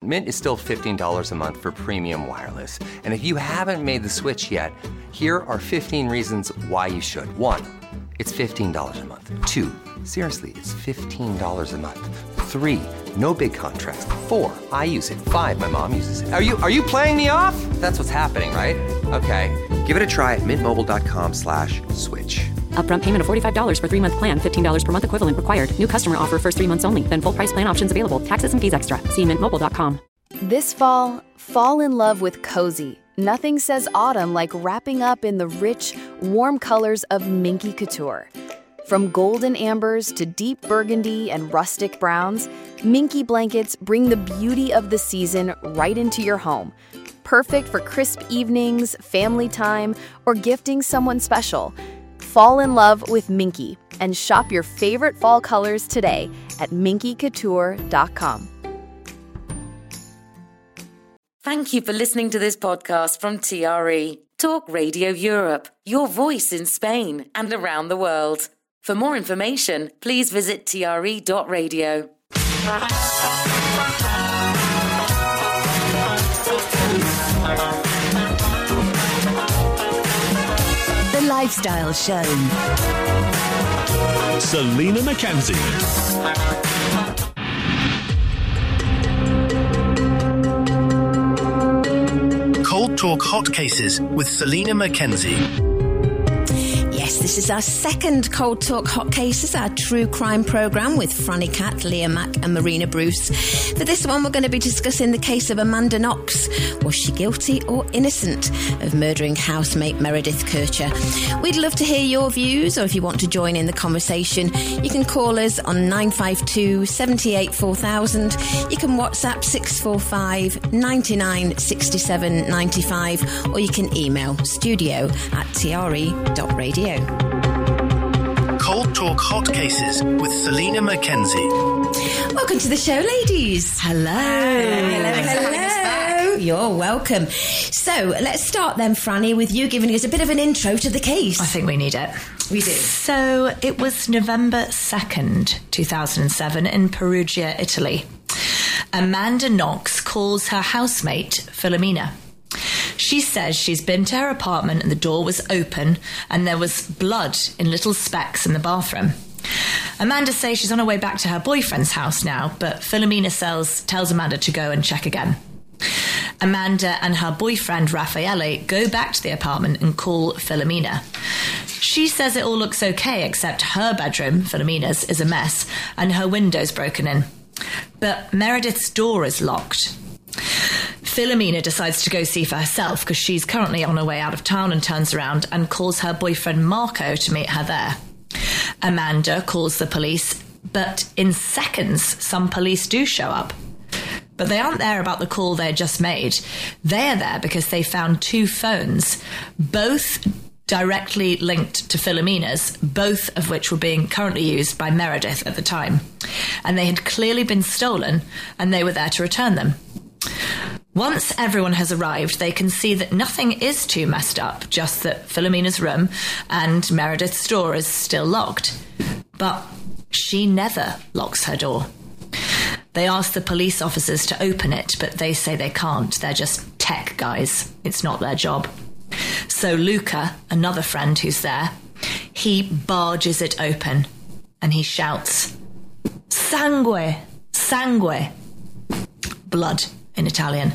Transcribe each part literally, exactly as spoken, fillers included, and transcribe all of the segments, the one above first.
Mint is still fifteen dollars a month for premium wireless. And if you haven't made the switch yet, here are fifteen reasons why you should. One, it's fifteen dollars a month. Two, seriously, it's fifteen dollars a month. Three, no big contracts. Four, I use it. Five, my mom uses it. Are you are you playing me off? That's what's happening, right? Okay, give it a try at mintmobile.com slash switch. Upfront payment of forty-five dollars for three-month plan, fifteen dollars per month equivalent required. New customer offer first three months only. Then full price plan options available. Taxes and fees extra. See mint mobile dot com. This fall, fall in love with cozy. Nothing says autumn like wrapping up in the rich, warm colors of Minky Couture. From golden ambers to deep burgundy and rustic browns, Minky blankets bring the beauty of the season right into your home. Perfect for crisp evenings, family time, or gifting someone special. Fall in love with Minky and shop your favorite fall colors today at minky couture dot com. Thank you for listening to this podcast from T R E, Talk Radio Europe, your voice in Spain and around the world. For more information, please visit T R E dot radio. The Lifestyle Show. Selena Mackenzie. Cold Talk Hot Cases with Selena Mackenzie. Yes, this is our second Cold Talk Hot Cases, our true crime programme with Franny Cat, Leah Mack and Marina Bruce. For this one, we're going to be discussing the case of Amanda Knox. Was she guilty or innocent of murdering housemate Meredith Kircher? We'd love to hear your views, or if you want to join in the conversation, you can call us on nine five two, seven eight four thousand. You can WhatsApp six four five, nine nine six seven nine five, or you can email studio at t r e dot radio. Cold Talk Hot Cases with Selena Mackenzie. Welcome to the show, ladies. Hello. Hello, hello, hello. You're welcome. So let's start then, Franny, with you giving us a bit of an intro to the case. I think we need it. We do. So it was November second, two thousand seven in Perugia, Italy. Amanda Knox calls her housemate, Filomena. She says she's been to her apartment and the door was open and there was blood in little specks in the bathroom. Amanda says she's on her way back to her boyfriend's house now, but Filomena tells, tells Amanda to go and check again. Amanda and her boyfriend, Raffaele, go back to the apartment and call Filomena. She says it all looks okay, except her bedroom, Filomena's, is a mess and her window's broken in. But Meredith's door is locked. Filomena decides to go see for herself because she's currently on her way out of town and turns around and calls her boyfriend Marco to meet her there. Amanda calls the police, but in seconds, some police do show up. But they aren't there about the call they just made. They're there because they found two phones, both directly linked to Filomena's, both of which were being currently used by Meredith at the time. And they had clearly been stolen, and they were there to return them. Once everyone has arrived, they can see that nothing is too messed up, just that Filomena's room and Meredith's door is still locked. But she never locks her door. They ask the police officers to open it, but they say they can't. They're just tech guys. It's not their job. So Luca, another friend who's there, he barges it open and he shouts, "Sangue! Sangue!" Blood in Italian.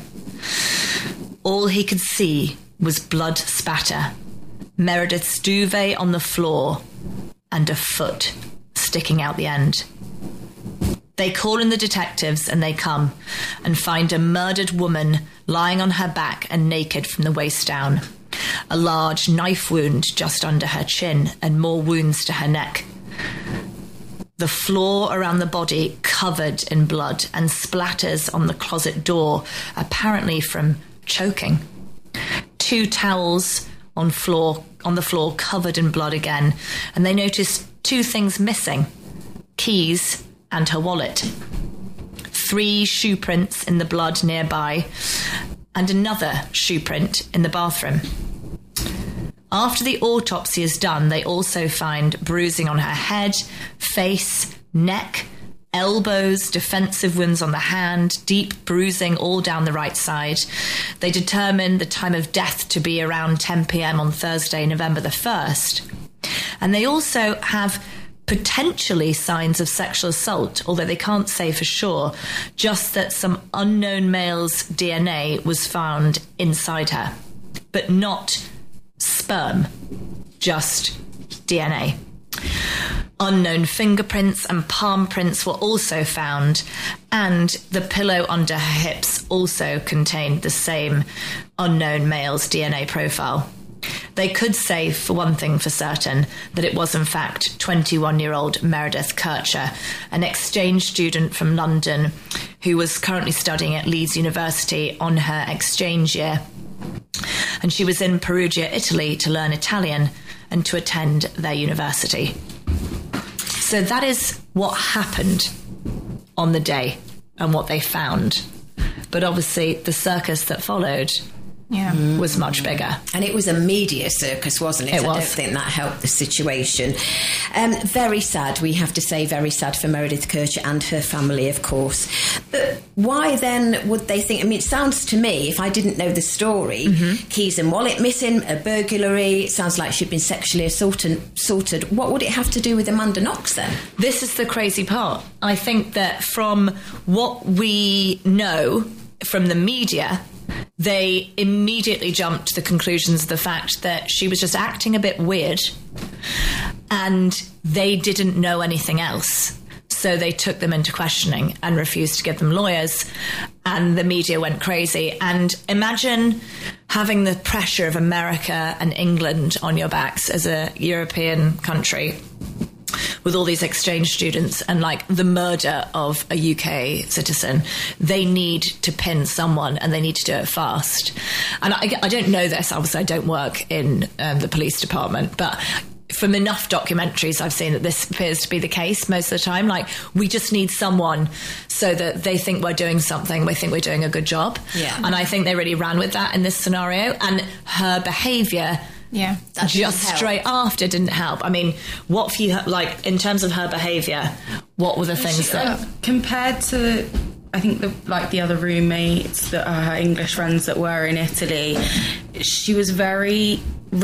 All he could see was blood spatter, Meredith's duvet on the floor, and a foot sticking out the end. They call in the detectives and they come and find a murdered woman lying on her back and naked from the waist down. A large knife wound just under her chin and more wounds to her neck. The floor around the body covered in blood and splatters on the closet door, apparently from choking. Two towels on floor on the floor covered in blood again, and they notice two things missing: keys and her wallet. Three shoe prints in the blood nearby, and another shoe print in the bathroom. After the autopsy is done, they also find bruising on her head, face, neck, elbows, defensive wounds on the hand, deep bruising all down the right side. They determined the time of death to be around ten p.m. on Thursday, November the first. And they also have potentially signs of sexual assault, although they can't say for sure, just that some unknown male's D N A was found inside her, but not sperm, just D N A. Unknown fingerprints and palm prints were also found, and the pillow under her hips also contained the same unknown male's D N A profile. They could say, for one thing for certain, that it was in fact twenty-one-year-old Meredith Kircher, an exchange student from London who was currently studying at Leeds University on her exchange year. And she was in Perugia, Italy, to learn Italian and to attend their university. So that is what happened on the day and what they found. But obviously the circus that followed yeah. was much bigger. And it was a media circus, wasn't it? It I was. don't think that helped the situation. Um, very sad, we have to say, very sad for Meredith Kircher and her family, of course. But why then would they think... I mean, it sounds to me, if I didn't know the story, mm-hmm. keys and wallet missing, a burglary, it sounds like she'd been sexually assaulted, assaulted. What would it have to do with Amanda Knox then? This is the crazy part. I think that from what we know from the media, they immediately jumped to the conclusions of the fact that she was just acting a bit weird and they didn't know anything else. So they took them into questioning and refused to give them lawyers, and the media went crazy. And imagine having the pressure of America and England on your backs as a European country with all these exchange students and like the murder of a U K citizen. They need to pin someone and they need to do it fast. And I, I don't know this, obviously I don't work in um, the police department, but from enough documentaries I've seen that this appears to be the case most of the time. Like, we just need someone so that they think we're doing something, we think we're doing a good job. Yeah. And I think they really ran with that in this scenario. And her behaviour Yeah, that just straight after didn't help. I mean, what for you, like, in terms of her behaviour, what were the things she, that... uh, compared to, I think, the, like, the other roommates, that are her English friends that were in Italy, she was very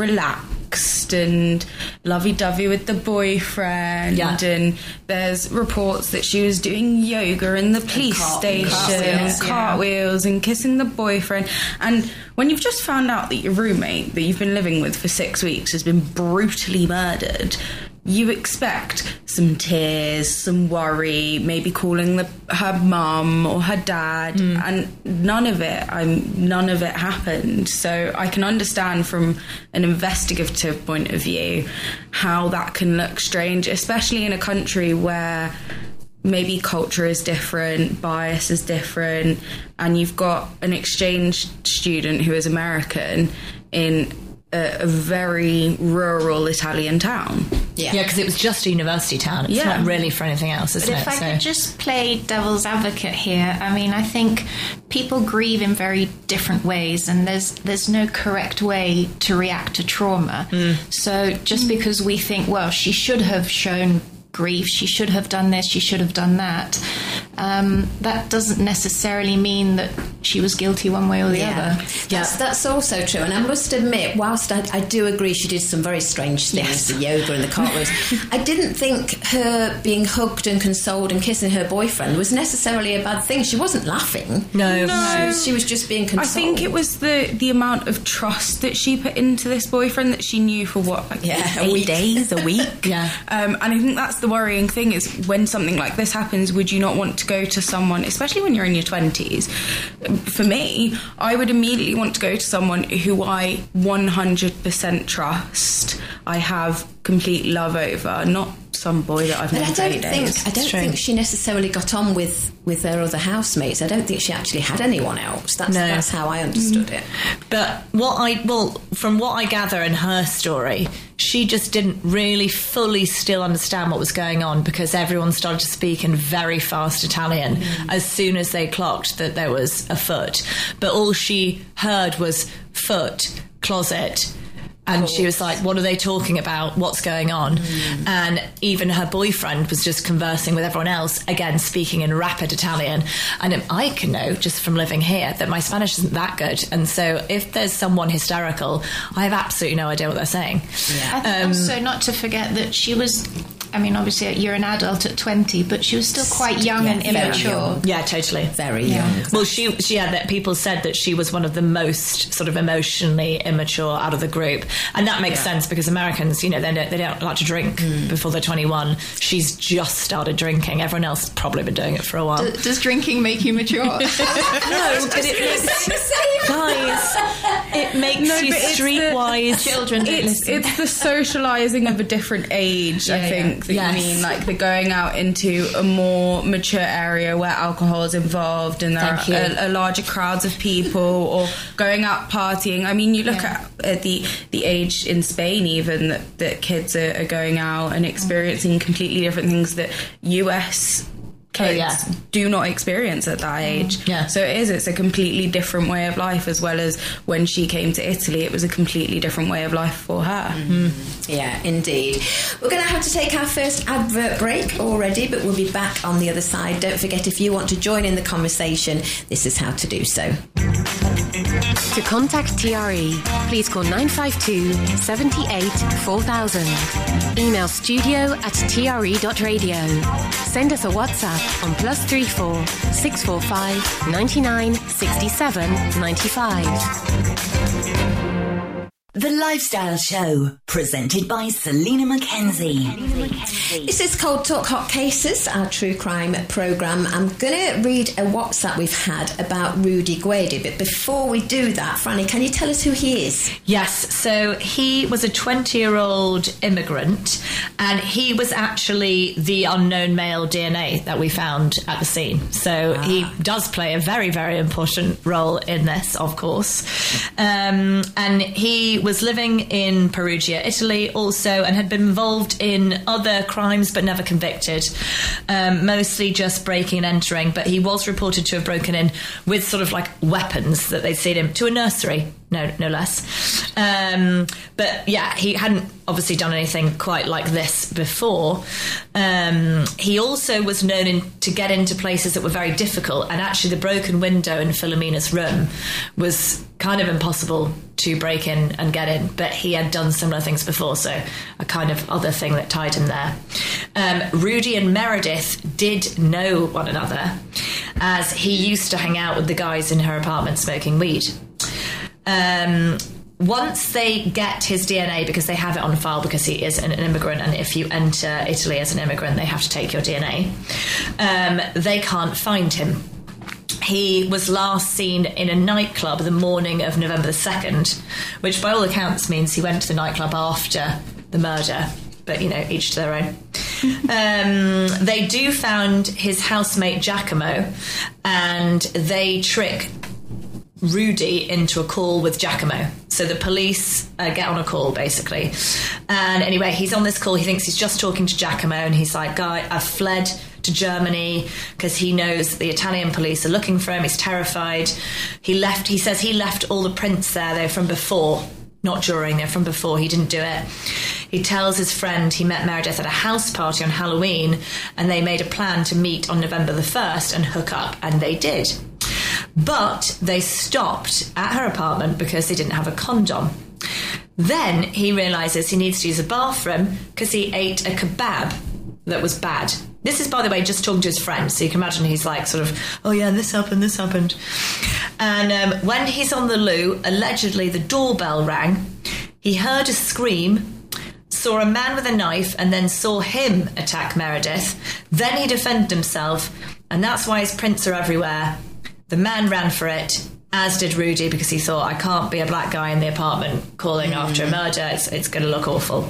relaxed and lovey-dovey with the boyfriend. Yeah. And there's reports that she was doing yoga in the police cart- station, cartwheels, cartwheels, cartwheels and kissing the boyfriend. And when you've just found out that your roommate that you've been living with for six weeks has been brutally murdered, you expect some tears, some worry, maybe calling the, her mum or her dad, mm. and none of it. I'm none of it happened. So I can understand from an investigative point of view how that can look strange, especially in a country where maybe culture is different, bias is different, and you've got an exchange student who is American in a, a very rural Italian town. Yeah, because yeah, it was just a university town. It's yeah. not really for anything else, isn't but it? If I so. could just play devil's advocate here, I mean, I think people grieve in very different ways, and there's there's no correct way to react to trauma. Mm. So just because we think, well, she should have shown grief, she should have done this, she should have done that, um, that doesn't necessarily mean that she was guilty one way or the yeah. other. That's, yeah. that's also true. And I must admit, whilst I, I do agree she did some very strange things, yes. the yoga and the cartwheels, I didn't think her being hugged and consoled and kissing her boyfriend was necessarily a bad thing. She wasn't laughing. No. No. She was, she was just being consoled. I think it was the, the amount of trust that she put into this boyfriend that she knew for what, like yeah, eight a week. days, a week. yeah. Um, and I think that's the worrying thing, is when something like this happens, would you not want to go to someone, especially when you're in your twenties? For me, I would immediately want to go to someone who I one hundred percent trust, I have complete love over, not some boy that I've but known I for don't eight think days. I don't think she necessarily got on with, with her other housemates. I don't think she actually had anyone else. That's no. that's how I understood mm. it. But what I well, from what I gather in her story, she just didn't really fully still understand what was going on, because everyone started to speak in very fast Italian mm. as soon as they clocked that there was a foot. But all she heard was foot, closet, And she was like, what are they talking about? What's going on? Mm. And even her boyfriend was just conversing with everyone else, again, speaking in rapid Italian. And I can know, just from living here, that my Spanish isn't that good. And so if there's someone hysterical, I have absolutely no idea what they're saying. Yeah. I think Um, also not to forget that she was... I mean, obviously, you're an adult at twenty, but she was still quite young Yeah, and very immature. young. Yeah, totally. Very Yeah. young. Well, she, she had that people said that she was one of the most sort of emotionally immature out of the group, and that makes Yeah. sense because Americans, you know, they don't, they don't like to drink Mm. before they're twenty-one. She's just started drinking. Everyone else has probably been doing it for a while. D- does drinking make you mature? No, but it makes guys, it makes No, you but it's the- streetwise. Children don't It's, listen. it's the socialising of a different age, I Yeah, think, yeah. that Yes. you mean. Like the going out into a more mature area where alcohol is involved and there Thank are you. a, a larger crowds of people, or going out partying. I mean, you look Yeah. at, at the, the age in Spain even that, that kids are, are going out and experiencing completely different things that U S kids yeah. do not experience at that age. Yeah. So it is, it's a completely different way of life, as well as when she came to Italy, it was a completely different way of life for her. Yeah, indeed. We're going to have to take our first advert break already, but we'll be back on the other side. Don't forget, if you want to join in the conversation, this is how to do so. To contact T R E, please call nine five two, seven eight, four thousand. Email studio at t r e dot radio. Send us a WhatsApp on plus three four, six four five, nine nine, six seven, nine five. The Lifestyle Show, presented by Selena Mackenzie. This is Cold Talk Hot Cases, our true crime programme. I'm going to read a WhatsApp we've had about Rudy Guede, but before we do that, Franny, can you tell us who he is? Yes, so he was a twenty-year-old immigrant, and he was actually the unknown male D N A that we found at the scene. So ah. he does play a very, very important role in this, of course. Um, and he was living in Perugia, Italy, also, and had been involved in other crimes but never convicted, um, mostly just breaking and entering. But he was reported to have broken in with sort of like weapons that they'd seen him to a nursery, no, no less. Um, but yeah, he hadn't obviously done anything quite like this before. Um, he also was known in, to get into places that were very difficult, and actually the broken window in Filomena's room was kind of impossible to break in and get in, but he had done similar things before, so a kind of other thing that tied him there. Um, Rudy and Meredith did know one another, as he used to hang out with the guys in her apartment smoking weed. Um, once they get his D N A, because they have it on file because he is an, an immigrant, and if you enter Italy as an immigrant, they have to take your D N A, um, they can't find him. He was last seen in a nightclub the morning of November the second, which by all accounts means he went to the nightclub after the murder, but, you know, each to their own. um, they do found his housemate Giacomo, and they trick Rudy into a call with Giacomo. So the police uh, get on a call, basically. And anyway, he's on this call. He thinks he's just talking to Giacomo, and he's like, guy, I've fled to Germany because he knows the Italian police are looking for him. He's terrified. He left, he says he left all the prints there, though, from before. Not during, they're from before. He didn't do it. He tells his friend he met Meredith at a house party on Halloween, and they made a plan to meet on November the first and hook up, and they did. But they stopped at her apartment because they didn't have a condom. Then he realises he needs to use a bathroom because he ate a kebab that was bad. This is, by the way, just talking to his friends, so you can imagine he's like sort of, oh yeah, this happened, this happened. And um, when he's on the loo, allegedly the doorbell rang. He heard a scream, saw a man with a knife, and then saw him attack Meredith. Then he defended himself, and that's why his prints are everywhere. The man ran for it, as did Rudy, because he thought, I can't be a black guy in the apartment calling mm. after a murder. It's, it's going to look awful.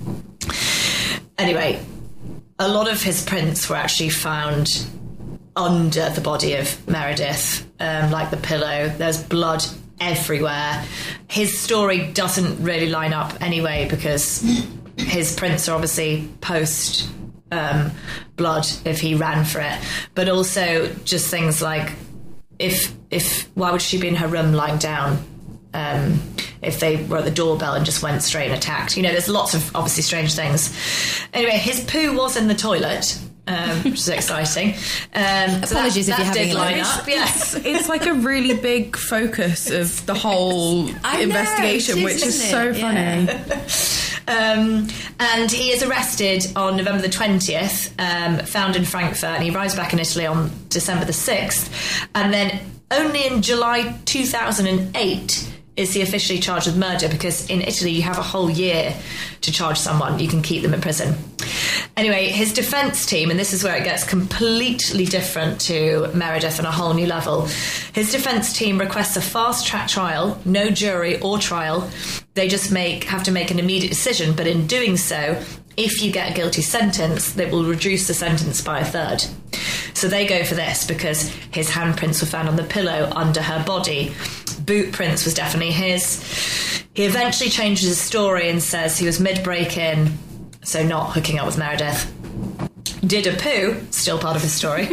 Anyway, a lot of his prints were actually found under the body of Meredith, um, like the pillow. There's blood everywhere. His story doesn't really line up anyway, because his prints are obviously post um, blood if he ran for it. But also just things like, if if why would she be in her room lying down? Um, if they were at the doorbell and just went straight and attacked. You know, there's lots of obviously strange things. Anyway, his poo was in the toilet. Um, which is exciting. Um, Apologies so that, if that you're having did a line lunch. up. Yes, It's, it's like a really big focus of the whole I know, investigation, it is, which is isn't so it? funny. Yeah. um, and he is arrested on November the twentieth, um, found in Frankfurt, and he arrives back in Italy on December the sixth, and then only in July two thousand eight is he officially charged with murder, because in Italy you have a whole year to charge someone. You can keep them in prison. Anyway, his defence team, and this is where it gets completely different to Meredith on a whole new level. His defence team requests a fast-track trial, no jury or trial. They just make have to make an immediate decision, but in doing so, if you get a guilty sentence, they will reduce the sentence by a third. So they go for this because his handprints were found on the pillow under her body. Boot prints was definitely his. He eventually changes his story and says he was mid-break-in, so not hooking up with Meredith. Did a poo, still part of his story.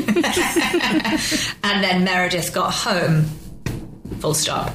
And then Meredith got home. Full stop.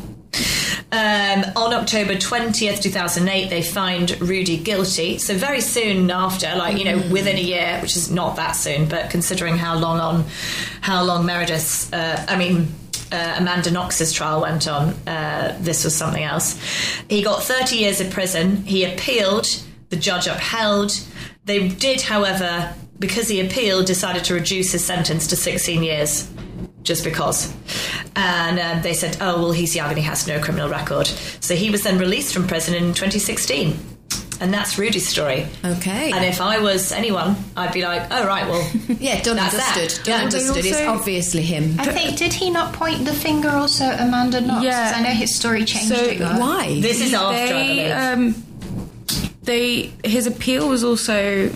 Um, on October twentieth, two thousand eight, they find Rudy guilty. So very soon after, like, you know, within a year, which is not that soon, but considering how long on, how long Meredith's, uh, I mean, uh, Amanda Knox's trial went on, uh, this was something else. He got thirty years in prison. He appealed. The judge upheld. They did, however, because he appealed, decided to reduce his sentence to sixteen years. Just because. And um, they said, oh, well, he's young and he has no criminal record. So he was then released from prison in twenty sixteen. And that's Rudy's story. Okay. And if I was anyone, I'd be like, oh, right, well, yeah, done that's understood. that. Done understood. It's obviously him. I think, did he not point the finger also at Amanda Knox? Yeah. 'Cause I know his story changed So a lot. Why? This is after, I They, believe. um, they, his appeal was also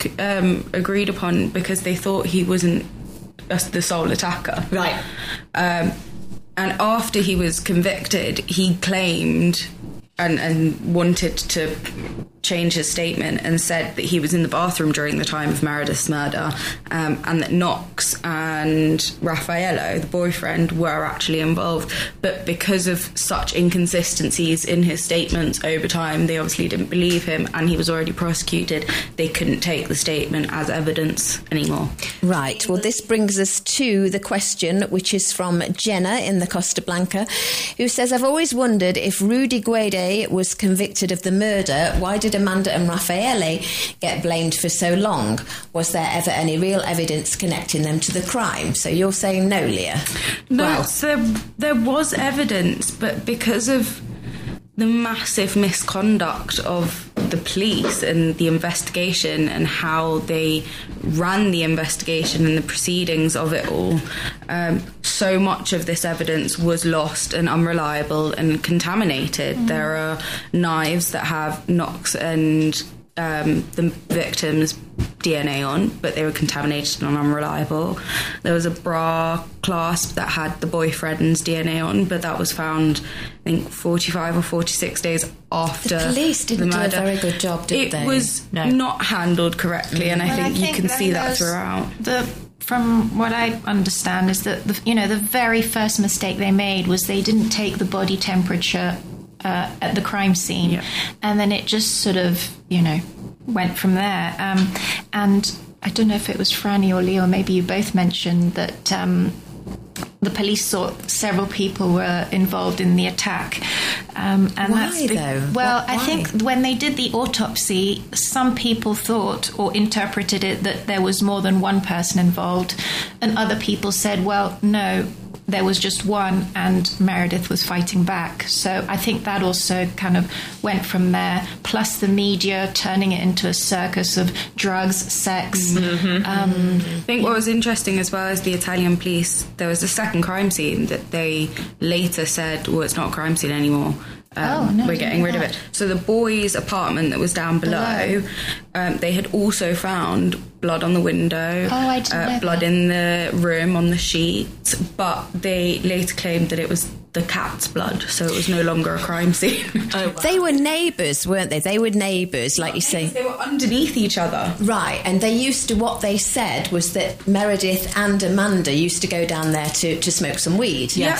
um, agreed upon because they thought he wasn't the sole attacker. Right. Um, and after he was convicted, he claimed and, and wanted to change his statement and said that he was in the bathroom during the time of Meredith's murder, um, and that Knox and Raffaello, the boyfriend, were actually involved. But because of such inconsistencies in his statements over time, they obviously didn't believe him, and he was already prosecuted. They couldn't take the statement as evidence anymore. Right. Well, this brings us to the question, which is from Jenna in the Costa Blanca, who says, I've always wondered if Rudy Guede was convicted of the murder, why did Amanda and Raffaele get blamed for so long? Was there ever any real evidence connecting them to the crime? So you're saying no, Leah? No, Well, so there was evidence, but because of the massive misconduct of the police and the investigation and how they ran the investigation and the proceedings of it all, um, so much of this evidence was lost and unreliable and contaminated. Mm. There are knives that have Knox and um, the victim's D N A on, but they were contaminated and unreliable. There was a bra clasp that had the boyfriend's D N A on, but that was found, I think, forty-five or forty-six days after the police didn't the do a murder. very good job, did it they? It was No. not handled correctly, and I Well, think I you can see that there's throughout. The from what I understand is that the, you know, the very first mistake they made was they didn't take the body temperature uh, at the crime scene, Yeah. and then it just sort of, you know, went from there. Um, and I don't know if it was Franny or Leo, maybe you both mentioned that um, the police thought several people were involved in the attack. Um, and Why, that's be- though? Well, What- I why? think when they did the autopsy, some people thought or interpreted it that there was more than one person involved, and other people said, well, no, there was just one, and Meredith was fighting back. So I think that also kind of went from there, plus the media turning it into a circus of drugs, sex. Mm-hmm. Um, I think what was interesting as well as the Italian police, there was a second crime scene that they later said, well, it's not a crime scene anymore. Um, Oh, no, I we're didn't getting know rid of that. it. So the boys' apartment that was down below, Below. um, they had also found blood on the window, Oh, I didn't know blood that. in the room on the sheets, but they later claimed that it was the cat's blood, so it was no longer a crime scene. Oh, wow. they were neighbours, weren't they? They were neighbours, like you say. They were underneath each other. Right, and they used to, what they said was that Meredith and Amanda used to go down there to, to smoke some weed. Yes.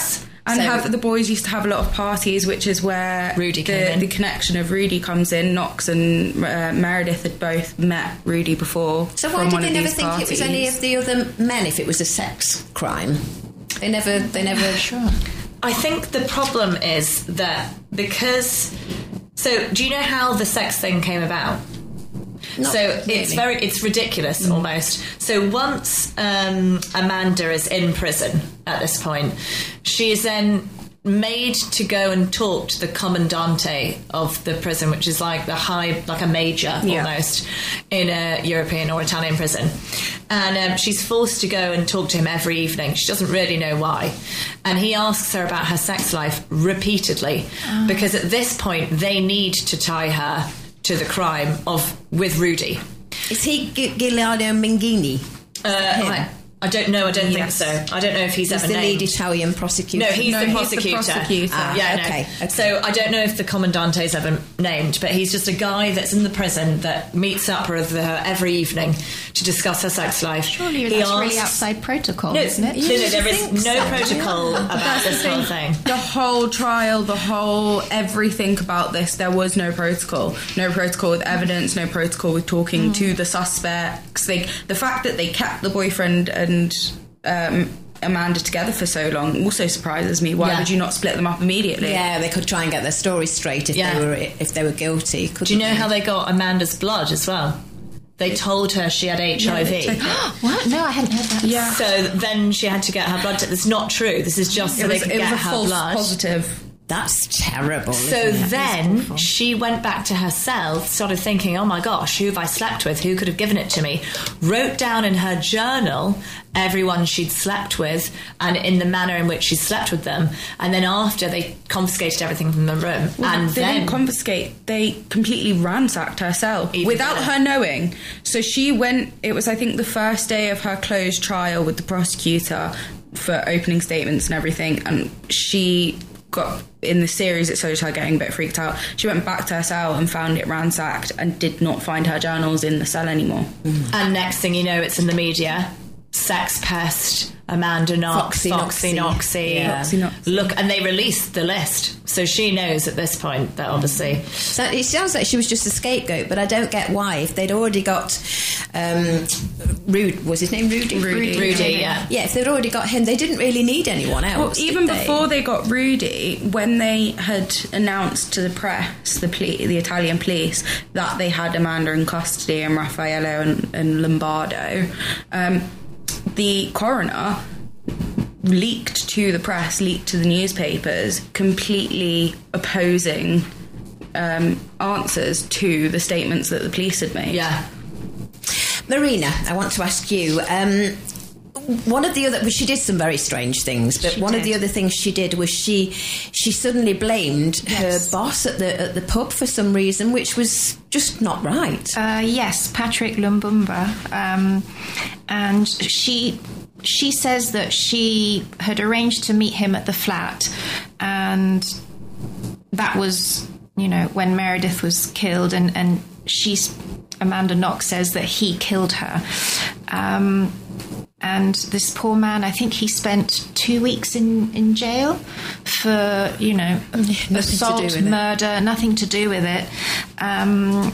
And So- have the boys used to have a lot of parties, which is where Rudy came the, in. the connection of Rudy comes in. Knox and uh, Meredith had both met Rudy before. So why from did one they of never these think it was parties. any of the other men if it was a sex crime? They never, they never... Sure. I think the problem is that because... So, do you know how the sex thing came about? Not so really. it's very it's ridiculous almost. So once um, Amanda is in prison at this point, she is then made to go and talk to the commandante of the prison, which is like the high, like a major Yeah. almost in a European or Italian prison. And um, she's forced to go and talk to him every evening. She doesn't really know why. And he asks her about her sex life repeatedly because at this point they need to tie her to the crime of with Rudy. Is he G- Giuliano Minghini? Uh, I, I don't know. I don't Yes. think so. I don't know if he's, He's ever the named. lead Italian prosecutor. No, he's, No, the, he's the prosecutor. prosecutor. Ah, yeah, no. okay, okay. So I don't know if the commandante's ever named, but he's just a guy that's in the prison that meets up with her every evening to discuss her sex life. Surely He that's really asks- outside protocol, No, isn't it? no, no, there is think no so? protocol about this whole thing. The whole trial, the whole everything about this, there was no protocol. No protocol with evidence, no protocol with talking to the suspects. They, the fact that they kept the boyfriend and um, Amanda together for so long also surprises me. Why Yeah. would you not split them up immediately? Yeah, they could try and get their story straight if Yeah. they were if they were guilty. Do you know how they got Amanda's blood as well? They told her she had H I V. What? No, I hadn't heard that. Yeah. So then she had to get her blood. T- That's not true. This is just so It was, they could it was get a her false blood. positive. That's terrible. So isn't it? then she went back to her cell, started thinking, oh my gosh, who have I slept with? Who could have given it to me? Wrote down in her journal everyone she'd slept with and in the manner in which she slept with them. And then after, they confiscated everything from the room. Well, and they then didn't confiscate. They completely ransacked her cell Even without better. her knowing. So she went. It was, I think, the first day of her closed trial with the prosecutor for opening statements and everything. And she got in the series. It shows her getting a bit freaked out. She went back to her cell and found it ransacked and did not find her journals in the cell anymore. And next thing you know, it's in the media. Sex pest, Amanda Knox, Foxy Foxy Noxy. Noxy. Yeah. Foxy Noxy. Look, and they released the list. So she knows at this point that obviously... So it sounds like she was just a scapegoat, but I don't get why. If they'd already got um, Rude, was his name Rudy? Rudy. Rudy, yeah. Yeah, if they'd already got him, they didn't really need anyone else. Well, did even they? before they got Rudy, when they had announced to the press, the poli- the Italian police, that they had Amanda in custody and Raffaello and, and Lombardo, um, the coroner leaked to the press, leaked to the newspapers, completely opposing um, answers to the statements that the police had made. Yeah. Marina, I want to ask you. Um, one of the other, well, she did some very strange things, but She one of did. the other things she did was she she suddenly blamed Yes. her boss at the at the pub for some reason, which was just not right. Uh, yes, Patrick Lumbumba, um, and she she says that she had arranged to meet him at the flat, and that was, you know, when Meredith was killed, and and she's Amanda Knox says that he killed her. Um, and this poor man, I think he spent two weeks in, in jail for, you know, to do assault, with it. murder, nothing to do with it. Um,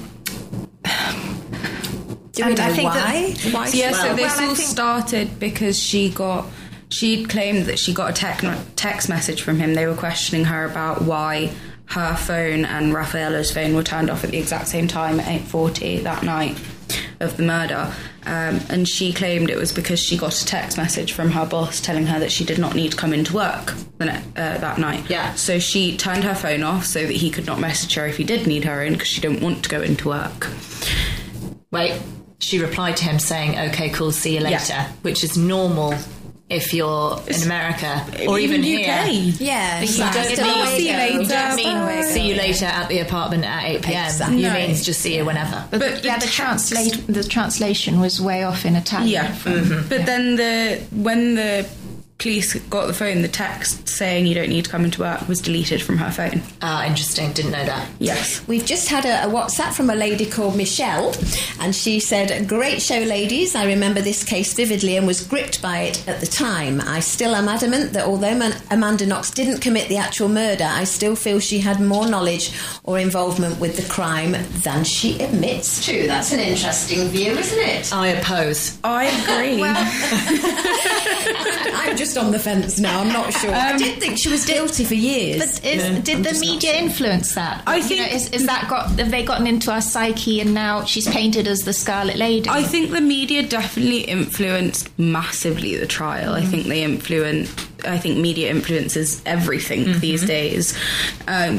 Do we and know I think why? that- why? Yeah, she- so this well, I all think- started because she got, she'd claimed that she got a tec- text message from him. They were questioning her about why her phone and Raffaello's phone were turned off at the exact same time at eight forty that night of the murder. Um, and she claimed it was because she got a text message from her boss telling her that she did not need to come into work the ne- uh, that night. Yeah. So she turned her phone off so that he could not message her if he did need her in, because she didn't want to go into work. Wait, she replied to him saying, okay, cool, see you later, Yeah. which is normal if you're in America or even, U K. here. Yeah, You exactly. don't Still mean, see you later, you don't mean bye. see you later at the apartment at eight p.m. Exactly. You No. mean just see you whenever. But, But yeah, the the, text- translate, the translation was way off in Italian. Yeah, but then the when the police got the phone, the text saying you don't need to come into work was deleted from her phone. Ah, interesting. Didn't know that. Yes. We've just had a, a WhatsApp from a lady called Michelle, and she said, "Great show, ladies. I remember this case vividly and was gripped by it at the time. I still am adamant that although Man- Amanda Knox didn't commit the actual murder, I still feel she had more knowledge or involvement with the crime than she admits to." That's an interesting view, isn't it? I oppose. I agree. I'm just on the fence now. I'm not sure. Um, I did think she was guilty for years. But is, yeah, did I'm the media influence that? I you think know, is, is that got have they gotten into our psyche and now she's painted as the Scarlet Lady? I think the media definitely influenced massively the trial. Mm. I think they influence. I think media influences everything mm-hmm. these days. Um,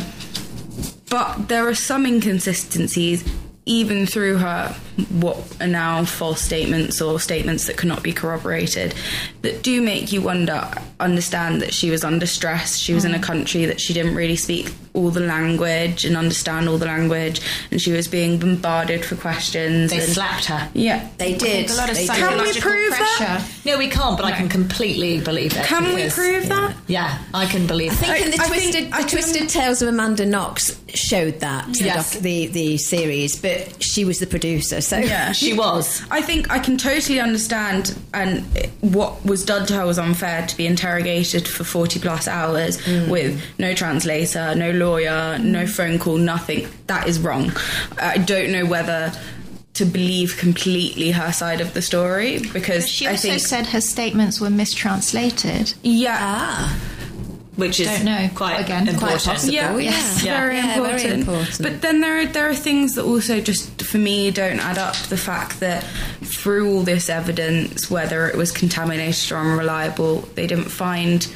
but there are some inconsistencies. Even through her, what are now false statements or statements that cannot be corroborated, that do make you wonder, understand that she was under stress, she was mm. in a country that she didn't really speak all the language and understand all the language, and she was being bombarded for questions. They and, slapped her. Yeah. They did. A lot of they Can we prove pressure. that? No, we can't, but no. I can completely believe it. Can because, we prove yeah. that? Yeah, I can believe I think that. in the I Twisted, think the I Twisted can... Tales of Amanda Knox showed that, the, yes. doc, the, the series, but she was the producer, so... Yeah, she was. I think I can totally understand, and what was done to her was unfair, to be interrogated for forty plus hours mm. with no translator, no lawyer, mm. no phone call, nothing. That is wrong. I don't know whether to believe completely her side of the story, because she I also think said her statements were mistranslated. Yeah. Ah. Which is Don't know. quite Again, important. Quite possible, yeah, yes. yeah. Very, yeah, important. very important. But then there are, there are things that also just, for me, don't add up. The fact that through all this evidence, whether it was contaminated or unreliable, they didn't find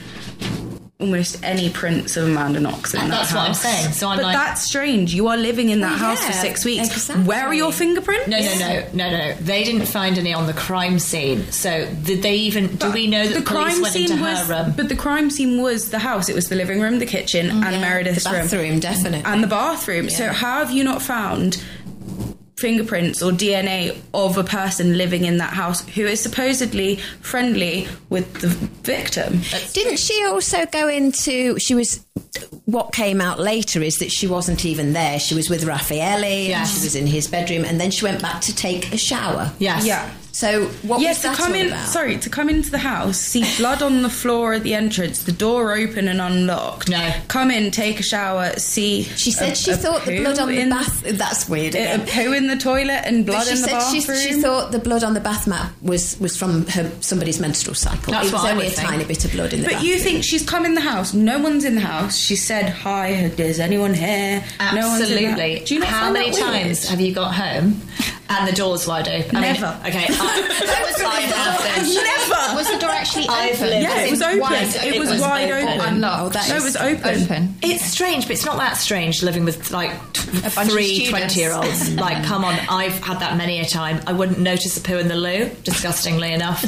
almost any prints of Amanda Knox in and that that's house. That's what I'm saying. So I'm but like, that's strange. You are living in that well, house yeah, for six weeks. Exactly. Where are your fingerprints? No, no, no, no, no. They didn't find any on the crime scene. So did they even? But do we know that the police crime went scene into was, her room? But the crime scene was the house. It was the living room, the kitchen, mm, and yeah, Meredith's the bathroom, room, definitely, and the bathroom. Yeah. So how have you not found fingerprints or D N A of a person living in that house who is supposedly friendly with the victim? Didn't she also go into... She was... What came out later is that she wasn't even there. She was with Raffaele, yes. and she was in his bedroom, and then she went back to take a shower. Yes. Yeah. So what yes, was that to come all in. about? Sorry, to come into the house, see blood on the floor at the entrance, the door open and unlocked. No. Come in, take a shower, see. She said a, she a thought the blood on the in, bath. That's weird. A, a poo in the toilet and blood but she in the said bathroom. She, she thought the blood on the bath mat was, was from her somebody's menstrual cycle. That's it was what I only would a think. tiny bit of blood in the But bathroom. you think she's come in the house? No one's in the house. She said, "Hi, is anyone here?" Absolutely. No one's in the Do you not How find many that weird? times have you got home and the door's wide open? I Never. Mean, okay. I, that was I have this. Never. Was the door actually I've open? lived Yeah, it was open. Wide, It, it was, was wide open. open. Unlocked. Oh, that no, is it was open. open. It's strange, but it's not that strange living with like A bunch three of twenty-year-olds. Like, come on, I've had that many a time. I wouldn't notice a poo in the loo, disgustingly enough.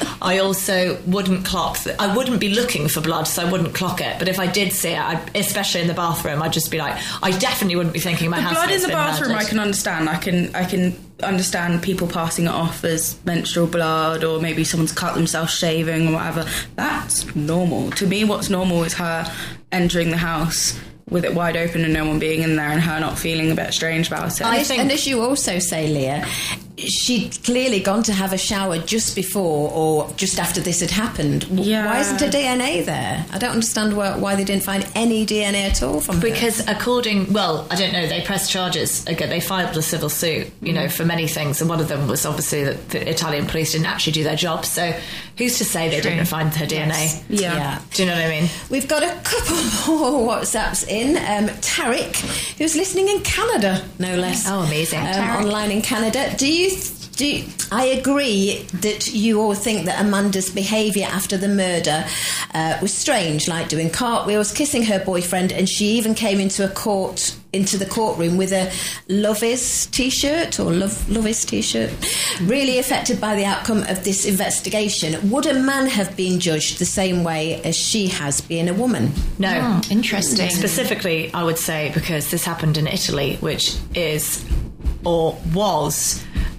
I also wouldn't clock. Th- I wouldn't be looking for blood, so I wouldn't clock it. But if I did see it, I'd, especially in the bathroom, I'd just be like, I definitely wouldn't be thinking my The blood in housemate's the been bathroom, murdered. I can understand. I can, I can understand people passing it off as menstrual blood, or maybe someone's cut themselves shaving or whatever. That's normal. To me, what's normal is her entering the house with it wide open and no one being in there, and her not feeling a bit strange about it. I think, and as you also say, Leah, she'd clearly gone to have a shower just before or just after this had happened. Yeah. Why isn't her D N A there? I don't understand why, why they didn't find any D N A at all from her. Because according, well, I don't know, they pressed charges. Again, they filed a civil suit, you know, for many things, and one of them was obviously that the Italian police didn't actually do their job. So who's to say they True. didn't find her D N A? Yes. Yeah. yeah. Do you know what I mean? We've got a couple more WhatsApps in. Um, Tarek, who's listening in Canada, no less. Oh, amazing. Um, online in Canada. Do you... Do you, I agree that you all think that Amanda's behaviour after the murder uh, was strange, like doing cartwheels, kissing her boyfriend, and she even came into a court into the courtroom with a Love Is t-shirt or Love Love Is t-shirt. Really affected by the outcome of this investigation. Would a man have been judged the same way as she has, being a woman? No. Oh, interesting. Specifically, I would say, because this happened in Italy, which is, or was,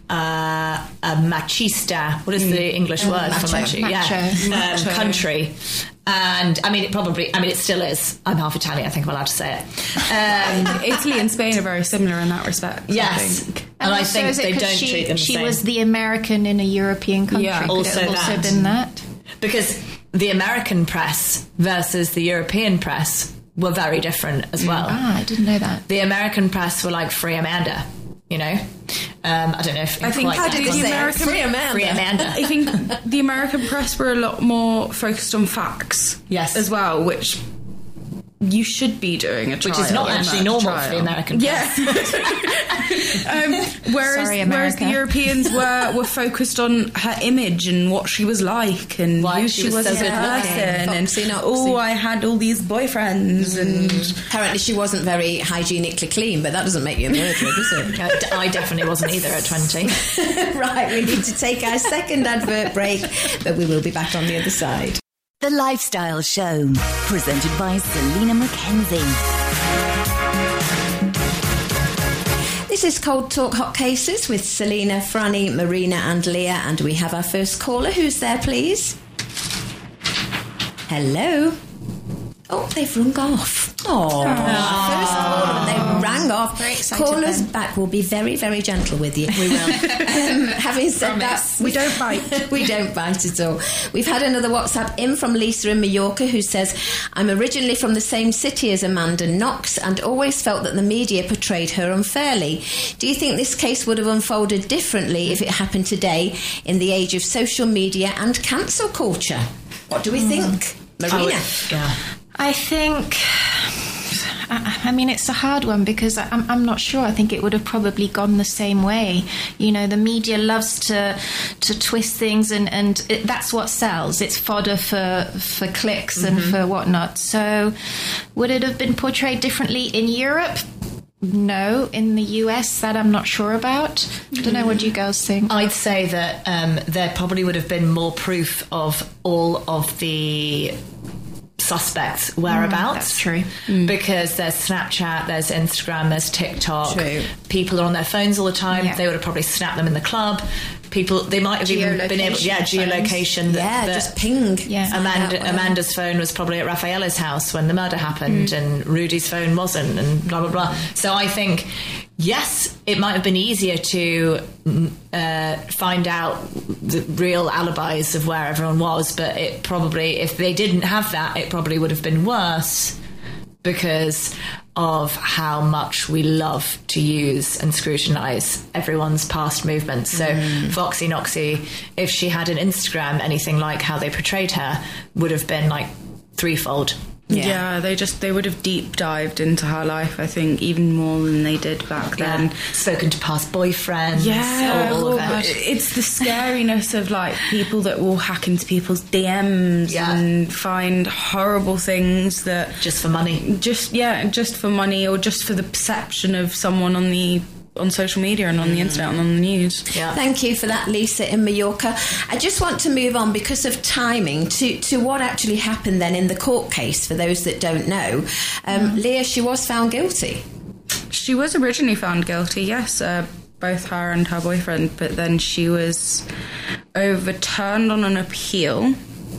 uh, a machista. What is mm. the English oh, word macho. for macho? Macho. Yeah. Um, macho. Country. And I mean, it probably, I mean, it still is. I'm half Italian, I think I'm allowed to say it. Um, Italy and Spain are very similar in that respect. Yes. I think. And, and I think they don't she, treat them the she same. She was the American in a European country. Yeah. Could also it have also that. been that? Because the American press versus the European press were very different as well. Ah, I didn't know that. The American press were like Free Amanda, you know? Um, I don't know if I think like how that did the American Free Amanda. Free Amanda. I think the American press were a lot more focused on facts, yes, as well, which you should be doing a trial, which is not actually normal trial. for the American press. Yeah. um, whereas, Sorry, whereas the Europeans were, were focused on her image and what she was like and Why who she she was was so as a good person. And oh, I had all these boyfriends, mm. and apparently she wasn't very hygienically clean, but that doesn't make you a murderer, does it? I definitely wasn't either at twenty. Right, we need to take our second advert break, but we will be back on the other side. The Lifestyle Show, presented by Selena Mackenzie. This is Cold Talk Hot Cases with Selena, Franny, Marina and Leah, and we have our first caller. Who's there, please? Hello? Oh, they've rung off. Oh, first caller and they rang off. Very excited Callers then. back will be very, very gentle with you. We will. um, having said Promise. that, we don't bite. we don't bite at all. We've had another WhatsApp in from Lisa in Mallorca who says, I'm originally from the same city as Amanda Knox and always felt that the media portrayed her unfairly. Do you think this case would have unfolded differently if it happened today in the age of social media and cancel culture? What do we mm. think? Marina? Would, yeah. I think, I, I mean, it's a hard one because I'm, I'm not sure. I think it would have probably gone the same way. You know, the media loves to to twist things, and, and it, that's what sells. It's fodder for, for clicks mm-hmm. and for whatnot. So would it have been portrayed differently in Europe? No. In the U S, that I'm not sure about. I don't know, what do you girls think? I'd say that um, there probably would have been more proof of all of the suspects' whereabouts. Mm, that's true. Mm. Because there's Snapchat, there's Instagram, there's TikTok. True. People are on their phones all the time. Yeah. They would have probably snapped them in the club. People, they might have even been able, yeah, geolocation. That, yeah, that just ping. Yeah. Amanda, Amanda's phone was probably at Raffaella's house when the murder happened, mm. and Rudy's phone wasn't, and blah blah blah. So I think, yes, it might have been easier to uh, find out the real alibis of where everyone was, but it probably, if they didn't have that, it probably would have been worse because of how much we love to use and scrutinise everyone's past movements. So mm. Foxy Noxy, if she had an Instagram, anything like how they portrayed her, would have been like threefold. Yeah. yeah, they just they would have deep dived into her life, I think, even more than they did back then. Yeah. Spoken to past boyfriends. Yeah, all, all well, of it. It's the scariness of like people that will hack into people's D Ms yeah. and find horrible things that just for money. Just yeah, just for money, or just for the perception of someone on the on social media and on the internet and on the news. Yeah. Thank you for that, Lisa in Mallorca. I just want to move on because of timing to, to what actually happened then in the court case for those that don't know. Um, mm. Leah, she was found guilty. She was originally found guilty, yes, uh, both her and her boyfriend, but then she was overturned on an appeal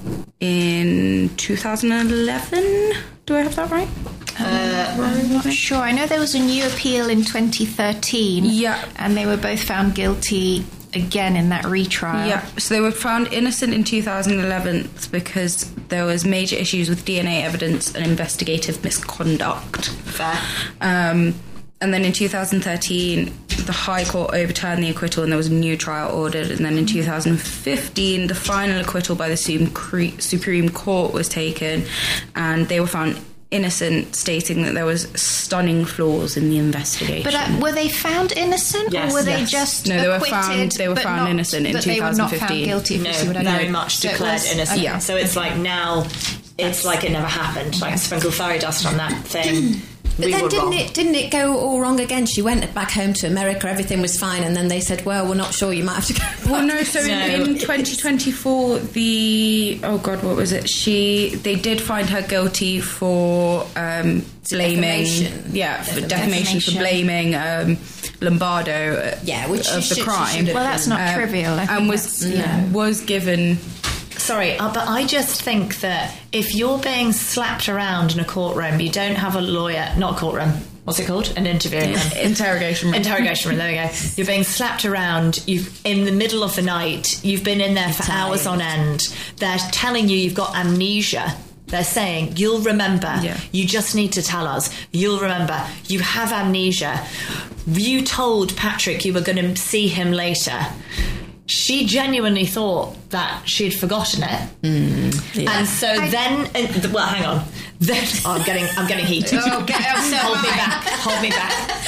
in two thousand eleven. Do I have that right? Uh, I'm not sure. I know there was a new appeal in twenty thirteen. Yeah. And they were both found guilty again in that retrial. Yeah. So they were found innocent in two thousand eleven because there was major issues with D N A evidence and investigative misconduct. Fair. Um, and then in two thousand thirteen, the High Court overturned the acquittal and there was a new trial ordered. And then in two thousand fifteen, the final acquittal by the Supreme Court was taken and they were found innocent, stating that there was stunning flaws in the investigation. But uh, were they found innocent, yes, or were yes. they just no? They were acquitted, found. They were found not, innocent in two thousand fifteen. They were not found guilty. If no, you see what I very mean. much so declared was, innocent. Okay. So it's like now, it's like it never happened. Like sprinkle fairy dust on that thing. But we then were didn't wrong. it didn't it go all wrong again? She went back home to America, everything was fine, and then they said, well, we're not sure, you might have to go back. Well, no, so in, in twenty twenty-four, the... Oh, God, what was it? She... They did find her guilty for um, blaming... Defamation. Yeah, for Defamation. defamation, for blaming um, Lombardo Yeah, which of she the should- crime. she should have Well, that's not Um, trivial. I think and was, that's- yeah. was given... Sorry, uh, but I just think that if you're being slapped around in a courtroom, you don't have a lawyer, not a courtroom, what's it called? An interviewing room. Interrogation room. Interrogation room, there we go. You're being slapped around, you've in the middle of the night, you've been in there for tired. hours on end, they're telling you you've got amnesia. They're saying, you'll remember, Yeah. you just need to tell us, you'll remember, you have amnesia. You told Patrick you were going to see him later. She genuinely thought that she'd forgotten it, Mm, yeah. and so I- then, and, well, hang on. Then oh, I'm getting, I'm getting heated. Oh, get up, so hold me am I. back, hold me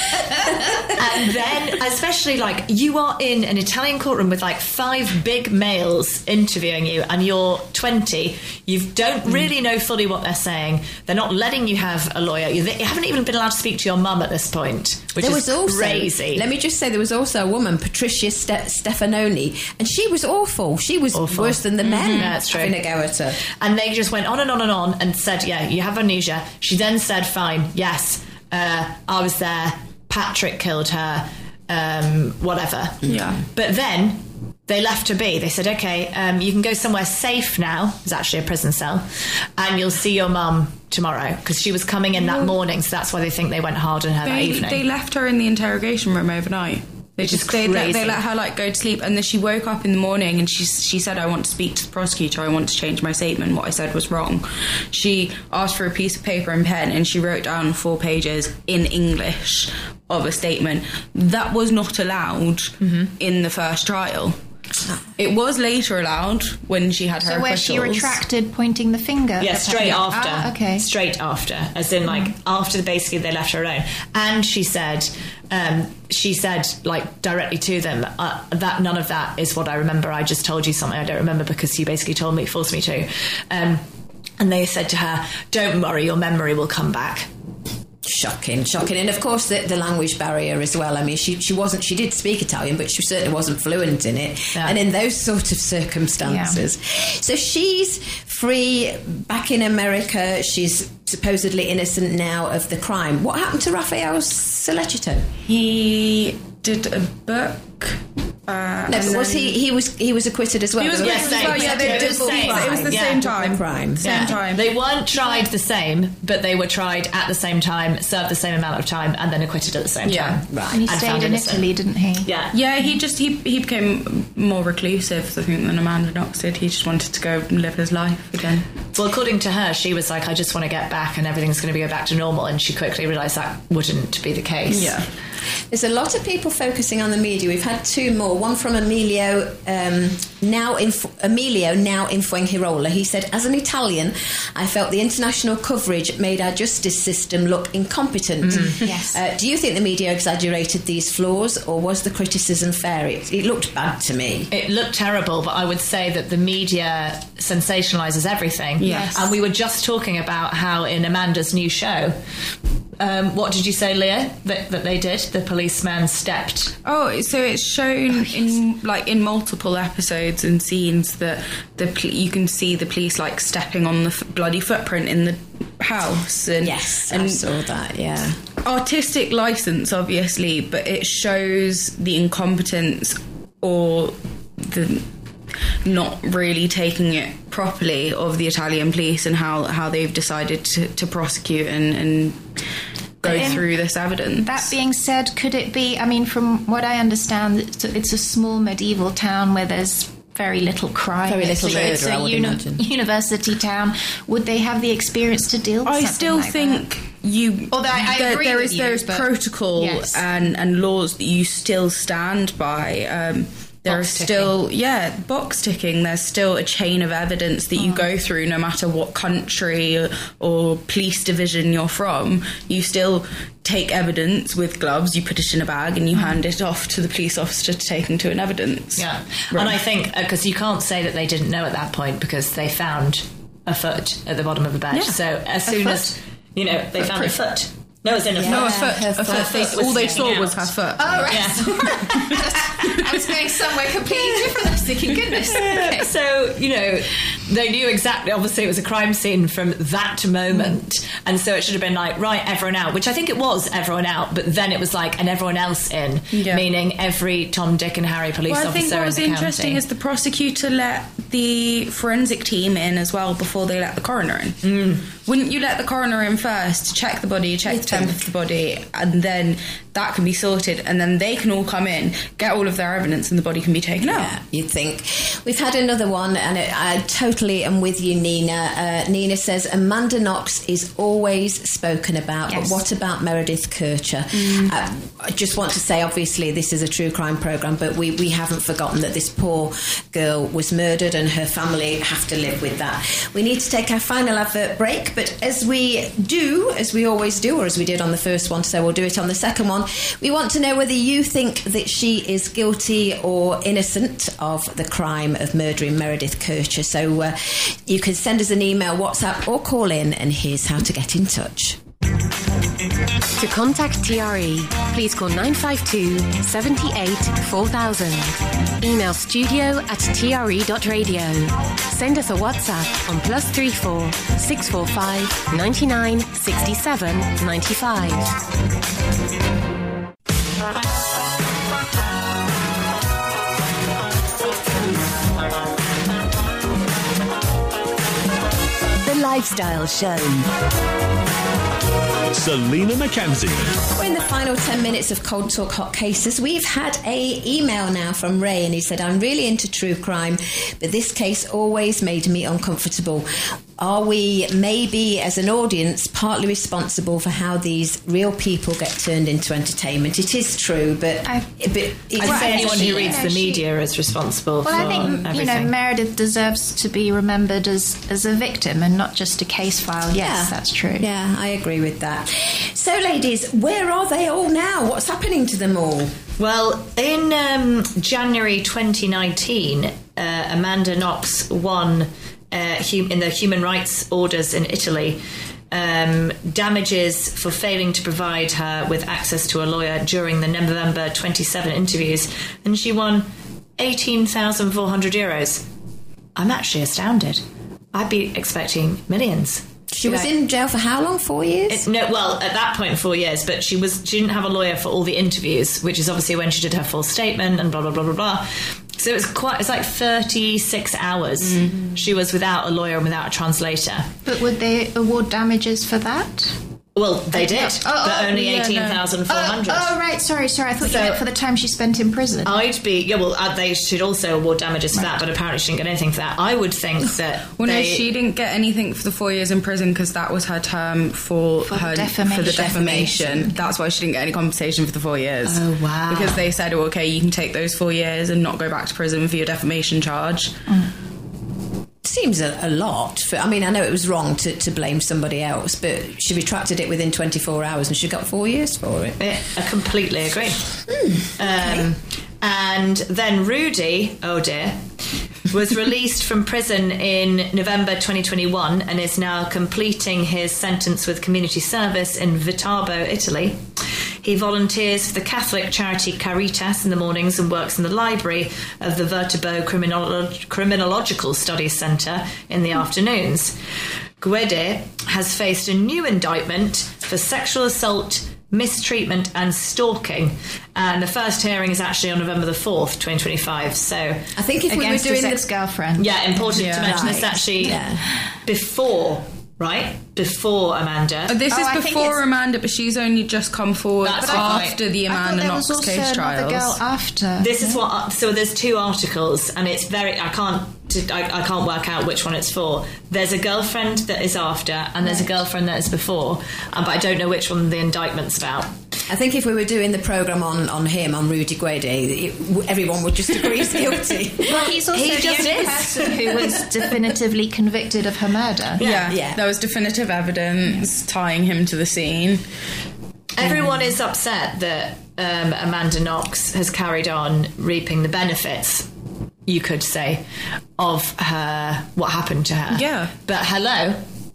back. And then, especially like you are in an Italian courtroom with like five big males interviewing you, and you're twenty. You don't really know fully what they're saying. They're not letting you have a lawyer. You, you haven't even been allowed to speak to your mum at this point, which there is was also, crazy. Let me just say, there was also a woman, Patricia Ste- Stefanoni, and she was awful. She was Awful. worse than the men. Yeah, that's true. Having a go at her. And they just went on and on and on and said, yeah, you have amnesia. She then said, fine, yes, uh, I was there, Patrick killed her, um, whatever. Yeah. But then they left her be. They said, okay, um, you can go somewhere safe now. It's actually a prison cell. And you'll see your mum tomorrow, because she was coming in that morning, so that's why they think they went hard on her that They, evening. they left her in the interrogation room overnight. They Which just is they let, they crazy. let her like go to sleep, and then she woke up in the morning and she she said, "I want to speak to the prosecutor. I want to change my statement. What I said was wrong." She asked for a piece of paper and pen, and she wrote down four pages in English of a statement that was not allowed Mm-hmm. in the first trial. It was later allowed when she had her So where she acquittals. retracted, pointing the finger. Yeah, at straight Patrick. after. Ah, okay. Straight after. As in, like, after basically they left her alone. And she said, um, she said, like, directly to them, uh, that none of that is what I remember. I just told you something I don't remember because you basically told me, forced me to. Um, and they said to her, don't worry, your memory will come back. Shocking, shocking. And of course the, the language barrier as well. I mean, she she wasn't, she did speak Italian, but she certainly wasn't fluent in it. Yeah. And in those sort of circumstances. So she's free back in America. She's supposedly innocent now of the crime. What happened to Raphael Sollecito? He did a book. Uh, No, and but was then- he, he was he was acquitted as well? He was There acquitted was- as well, yeah, they It did was both same. crimes. It was the Yeah. same time. crime. Same Yeah. time. They weren't tried the same, but they were tried at the same time, served the same amount of time, and then acquitted at the same Yeah. time. Right. And he And stayed found in innocent. Italy, didn't he? Yeah. Yeah, he just he he became more reclusive, I think, than Amanda Knox did. He just wanted to go and live his life again. Well, according to her, she was like, I just want to get back and everything's going to be go back to normal. And she quickly realised that wouldn't be the case. Yeah. There's a lot of people focusing on the media. We've had two more. One from Emilio, um, now in Emilio, now in Fuengirola. He said, "As an Italian, I felt the international coverage made our justice system look incompetent. Yes. Uh, do you think the media exaggerated these flaws, or was the criticism fair? It, it looked bad to me." It looked terrible, but I would say that the media sensationalises everything. Yes. And we were just talking about how in Amanda's new show, um, what did you say, Leah, that, that they did? The policeman stepped. Oh, so it's shown in like in multiple episodes and scenes that the pol- you can see the police like stepping on the f- bloody footprint in the house. And Yes, and I saw that. Yeah. artistic license, obviously, but it shows the incompetence or the not really taking it properly of the Italian police and how, how they've decided to, to prosecute and, and go In- through this evidence. That being said, could it be, I mean, from what I understand, it's a, it's a small medieval town where there's very little crime. Very little It's a- it's murder, a I would uni- imagine. university town. Would they have the experience to deal with I something still like think that? you. Although I there, agree there with is you, there is but- protocol Yes. and and laws that you still stand by. Um, there Box is still yeah box ticking. There's still a chain of evidence that you Mm. go through, no matter what country or, or police division you're from. You still take evidence with gloves. You put it in a bag and you hand it off to the police officer to take into an evidence. Yeah. Right. And I think, because you can't say that they didn't know at that point because they found a foot at the bottom of the bed. Yeah. So as soon as, you know, they found a foot. No, it was in a yeah. foot. No, a foot. Her a foot. foot They, was all they sticking saw was out. her foot. Oh, right. Yeah. I was going somewhere completely different. I was thinking, goodness. Okay. So, you know, they knew exactly, obviously it was a crime scene from that moment. Mm. And so it should have been like, right, everyone out, which I think it was everyone out, but then it was like, and everyone else in, yeah. meaning every Tom, Dick and Harry police well, officer in the I think what was interesting county. is the prosecutor let the forensic team in as well before they let the coroner in. Mm. Wouldn't you let the coroner in first, check the body, check the temp of the body, and then that can be sorted, and then they can all come in, get all of their evidence, and the body can be taken out. Yeah, you'd think. We've had another one, and I totally am with you, Nina. Uh, Nina says, Amanda Knox is always spoken about, yes. but what about Meredith Kercher? Mm. Uh, I just want to say, obviously, this is a true crime programme, but we, we haven't forgotten that this poor girl was murdered and her family have to live with that. We need to take our final advert break, but as we do, as we always do, or as we did on the first one, so we'll do it on the second one, we want to know whether you think that she is guilty or innocent of the crime of murdering Meredith Kercher. So uh, you can send us an email, WhatsApp or call in, and here's how to get in touch. To contact T R E, please call nine five two, seven eight, four thousand. Email studio at t r e dot radio. Send us a WhatsApp on plus three four, six four five, nine nine, six seven, nine five. The Lifestyle Show. Selena Mackenzie. We're in the final ten minutes of Cold Talk Hot Cases. We've had a email now from Ray, and he said, I'm really into true crime, but this case always made me uncomfortable. Are we maybe, as an audience, partly responsible for how these real people get turned into entertainment? It is true, but... I, but it's I'd say anyone who she, reads you know, the media she, is responsible well, for I think, everything. you know, Meredith deserves to be remembered as, as a victim and not just a case file. Yes, yeah. that's true. Yeah, I agree with that. So, ladies, where are they all now? What's happening to them all? Well, in um, January twenty nineteen, uh, Amanda Knox won... Uh, hum- in the human rights orders in Italy, um, damages for failing to provide her with access to a lawyer during the November twenty-seven interviews, and she won eighteen thousand four hundred euros. I'm actually astounded. I'd be expecting millions. She was in jail for how long? Four years? It, no, well, at that point, four years. But she was she didn't have a lawyer for all the interviews, which is obviously when she did her full statement and blah blah blah blah blah. So it was quite. It's like thirty-six hours. Mm-hmm. She was without a lawyer and without a translator. But would they award damages for that? Well, they did, oh, oh, but only yeah, eighteen thousand four hundred. Oh, oh, right, sorry, sorry. I thought So- you meant for the time she spent in prison. I'd be yeah. Well, uh, they should also award damages for that, but apparently she didn't get anything for that. I would think that. Well, they, no, she didn't get anything for the four years in prison because that was her term for, For the her defamation. for the defamation. That's why she didn't get any compensation for the four years. Oh, wow. Because they said, oh, okay, you can take those four years and not go back to prison for your defamation charge. Mm. Seems a, a lot. For, I mean, I know it was wrong to, to blame somebody else, but she retracted it within twenty-four hours and she got four years for it. Yeah, I completely agree. Mm, okay. Um, and then Rudy, oh dear, was released from prison in November twenty twenty-one and is now completing his sentence with community service in Viterbo, Italy. He volunteers for the Catholic charity Caritas in the mornings and works in the library of the Viterbo Criminolo- Criminological Studies Centre in the afternoons. Guede has faced a new indictment for sexual assault, mistreatment and stalking, and the first hearing is actually on November the fourth, twenty twenty-five. So I think if we were Against doing his the ex-girlfriend. yeah, important Yeah. to mention this Right. actually Yeah. before, right? Before Amanda. Oh, this Oh, I is think before it's- Amanda, but she's only just come forward That's the point. after the I thought Amanda there was Knox also case another trials. girl after. This is what. So there's two articles, and it's very. I can't. I, I can't work out which one it's for. There's a girlfriend that is after, and there's a girlfriend that is before, um, but I don't know which one the indictment's about. I think if we were doing the programme on, on him, on Rudy Guede, it, everyone would just agree he's guilty. Well, he's also He the just only is. person who was definitively convicted of her murder. Yeah, Yeah. there was definitive evidence tying him to the scene. Everyone is upset that um, Amanda Knox has carried on reaping the benefits, you could say, of her what happened to her. Yeah. But hello,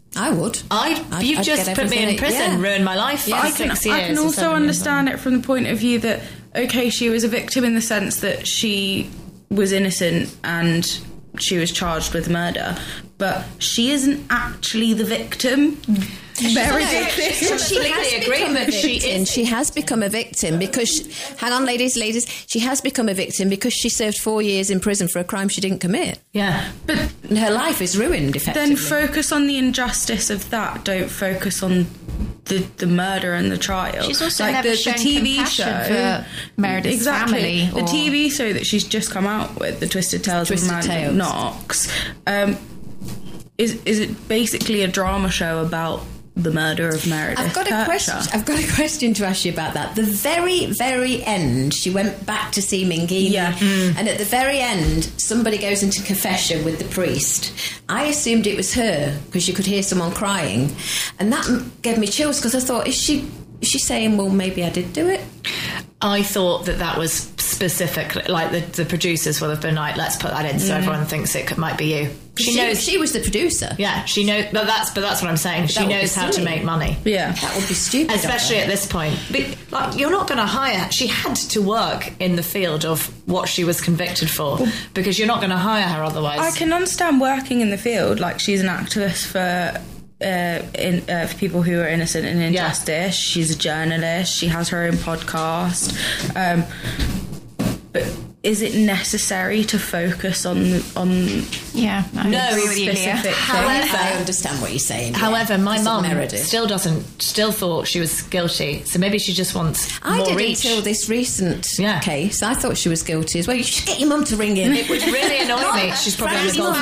I would. I'd, I'd you've I'd just get put me in everything- prison, yeah. ruined my life for Yeah. I six can, years. I can or also seven years. understand it from the point of view that, okay, she was a victim in the sense that she was innocent and she was charged with murder, but she isn't actually the victim. Meredith is. She has agree. become a She victim. She, has become a victim because... She, hang on, ladies, ladies. She has become a victim because she served four years in prison for a crime she didn't commit. Yeah. But and her life is ruined, effectively. Then focus on the injustice of that. Don't focus on the, the murder and the trial. She's also like never the, shown the T V compassion show for Meredith's exactly. family. The or- T V show that she's just come out with, The Twisted Tales Twisted of Amanda Tales. Knox, um, is is it basically a drama show about the murder of Meredith I've got a Kircher? question. I've got a question to ask you about that. The very, very end, she went back to see Mingini, Yeah. Mm. and at the very end, somebody goes into confession with the priest. I assumed it was her because you could hear someone crying, and that m- gave me chills because I thought, is she? Is she saying, well, maybe I did do it? I thought that that was specifically, like the, the producers will have been like, let's put that in so Mm. everyone thinks it could, might be you. She, knows she was the producer. Yeah, she knows. But that's but that's what I'm saying. But She that would knows be how to silly. make money. Yeah, that would be stupid, especially at this point. But, like, you're not going to hire. She had to work in the field of what she was convicted for because you're not going to hire her otherwise. I can understand working in the field, like she's an activist for uh, in, uh, for people who are innocent in injustice. Yeah. She's a journalist. She has her own podcast. Um, but is it necessary to focus on on? Yeah, I no, agree with you here. However, I understand what you're saying. However, yeah. my mum Meredith. still doesn't, still thought she was guilty. So maybe she just wants I more did reach. until this recent Yeah. case. I thought she was guilty as well. You should get your mum to ring in. It would really annoy me. She's probably on the golf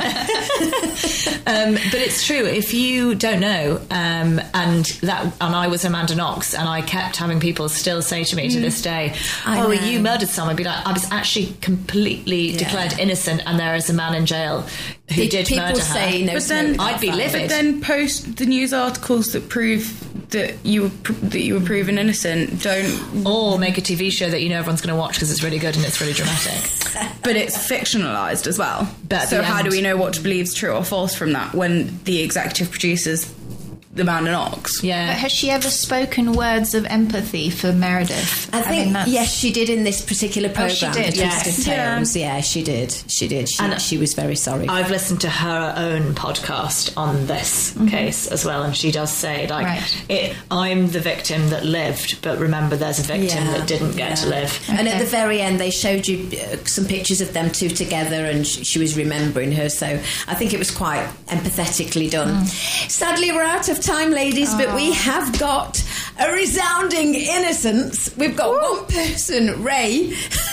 course. um, but it's true. If you don't know, um, and that, and I was Amanda Knox, and I kept having people still say to me to this day, I "Oh, know. you murdered someone." I'd be like, I was actually completely Yeah. declared innocent, and there is a man in jail who Pe- did people murder say her. no But then smoke I'd be without fire. livid. But then post the news articles that prove that you were pr- that you were proven innocent. Don't. Or make a T V show that you know everyone's going to watch because it's really good and it's really dramatic. But it's fictionalized as well. But at so the how end- do we know what to believe is true or false from that when the executive producers, the Amanda Knox? Yeah. But has she ever spoken words of empathy for Meredith? I think mean, that's- yes, she did in this particular Oh, program. she did, The Twisted yes. Tales. Yeah, she did. She did. She, And she was very sorry. I've listened to her own podcast on this case as well, and she does say, like, Right. it, I'm the victim that lived, but remember there's a victim Yeah, that didn't get yeah. to live. And at Okay. the very end, they showed you uh, some pictures of them two together, and sh- she was remembering her. So I think it was quite empathetically done. Sadly, we're out of time, ladies, but we have got a resounding innocence. We've got one person, Ray.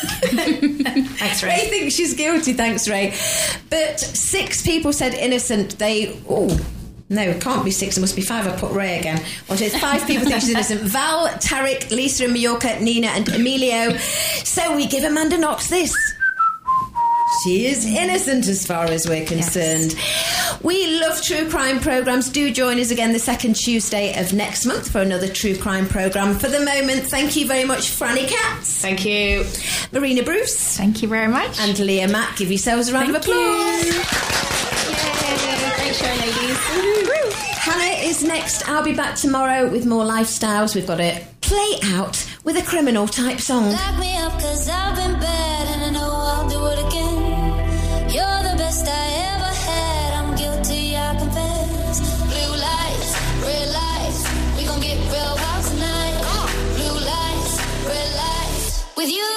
Thanks, Ray. Ray thinks she's guilty. Thanks, Ray. But six people said innocent. They oh. No, it can't be six. It must be five. I put Ray again. Well, it's five people think she's innocent. Val, Tarek, Lisa in Mallorca, Nina and Emilio. So we give Amanda Knox this. She is innocent as far as we're concerned. Yes. We love true crime programmes. Do join us again the second Tuesday of next month for another true crime programme. For the moment, thank you very much, Franny Katz. Thank you. Marina Bruce. Thank you very much. And Leah Mack. Give yourselves a round Thank of applause. you. Yay. Thanks, show, ladies. Hannah is next. I'll be back tomorrow with more lifestyles. We've got to play out with a criminal type song. Lock me up 'cause I've been bad and I know I'll do it again. You're the best I ever had. I'm guilty, I confess. Blue lights, red lights. We gon' get real wild tonight. Blue lights, red lights. With you.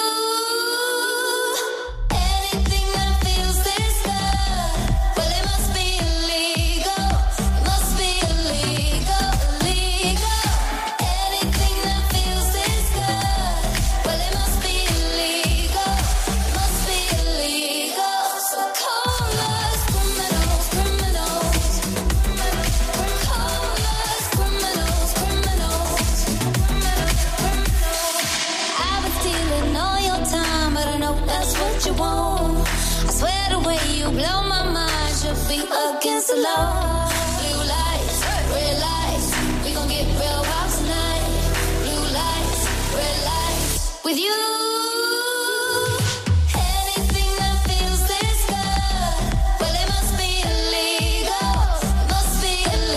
Anything that feels this good. Well, it must be illegal. It must be illegal, illegal. Anything that feels this good. Well, it must be illegal. It must be illegal. So call us criminals, criminals. Call us criminals, criminals. I've been stealing all your time, but I know that's what you want. I swear the way you blow my mind should be against the law. Blue lights, red lights. We gon' get real wild tonight. Blue lights, red lights. With you. Anything that feels this good. Well, it must be illegal. It must be illegal.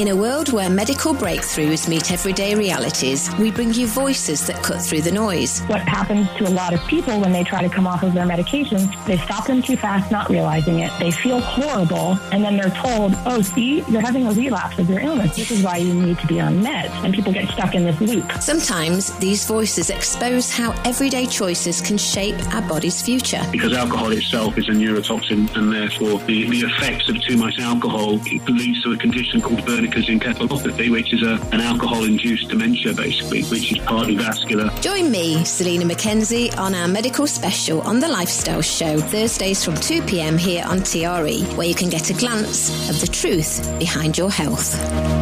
In a world where medical breakthroughs meet everyday realities, we bring you voices that cut through the noise. What happens to a lot of people when they try to come off of their medications, they stop them too fast, not realizing it. They feel horrible, and then they're told, oh, see, you're having a relapse of your illness. This is why you need to be on meds. And people get stuck in this loop. Sometimes these voices expose how everyday choices can shape our body's future. Because alcohol itself is a neurotoxin, and therefore the, the effects of too much alcohol leads to a condition called Wernicke's encephalopathy, which is a, an alcohol-induced dementia, basically, which is partly vascular. Join me, Selena Mackenzie, on our medical special on The Lifestyle Show, Thursdays from two p.m. here on T R E, where you can get a glance of the truth behind your health.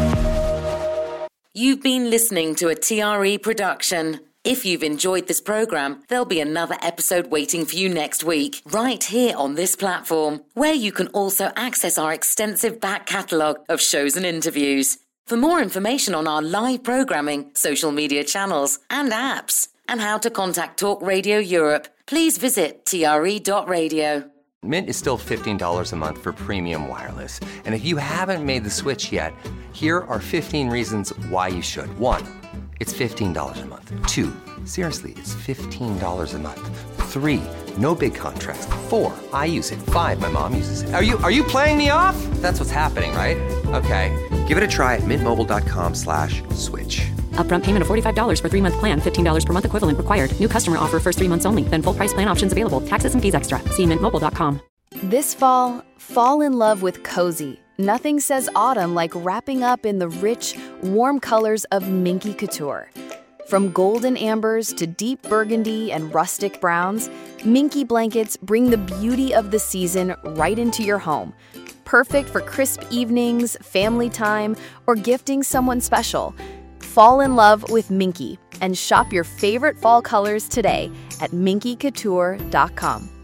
You've been listening to a T R E production. If you've enjoyed this programme, there'll be another episode waiting for you next week, right here on this platform, where you can also access our extensive back catalogue of shows and interviews. For more information on our live programming, social media channels and apps, and how to contact Talk Radio Europe, please visit T R E dot radio. Mint is still fifteen dollars a month for premium wireless. And if you haven't made the switch yet, here are fifteen reasons why you should. One, it's fifteen dollars a month. Two, seriously, it's fifteen dollars a month. Three, no big contracts. Four, I use it. Five, my mom uses it. Are you are you playing me off? That's what's happening, right? Okay, give it a try at mintmobile.com slash switch. Upfront payment of forty-five dollars for three-month plan, fifteen dollars per month equivalent required. New customer offer first three months only. Then full price plan options available. Taxes and fees extra. See mint mobile dot com. This fall, fall in love with cozy. Nothing says autumn like wrapping up in the rich, warm colors of Minky Couture. From golden ambers to deep burgundy and rustic browns, Minky blankets bring the beauty of the season right into your home. Perfect for crisp evenings, family time, or gifting someone special. Fall in love with Minky and shop your favorite fall colors today at minky couture dot com.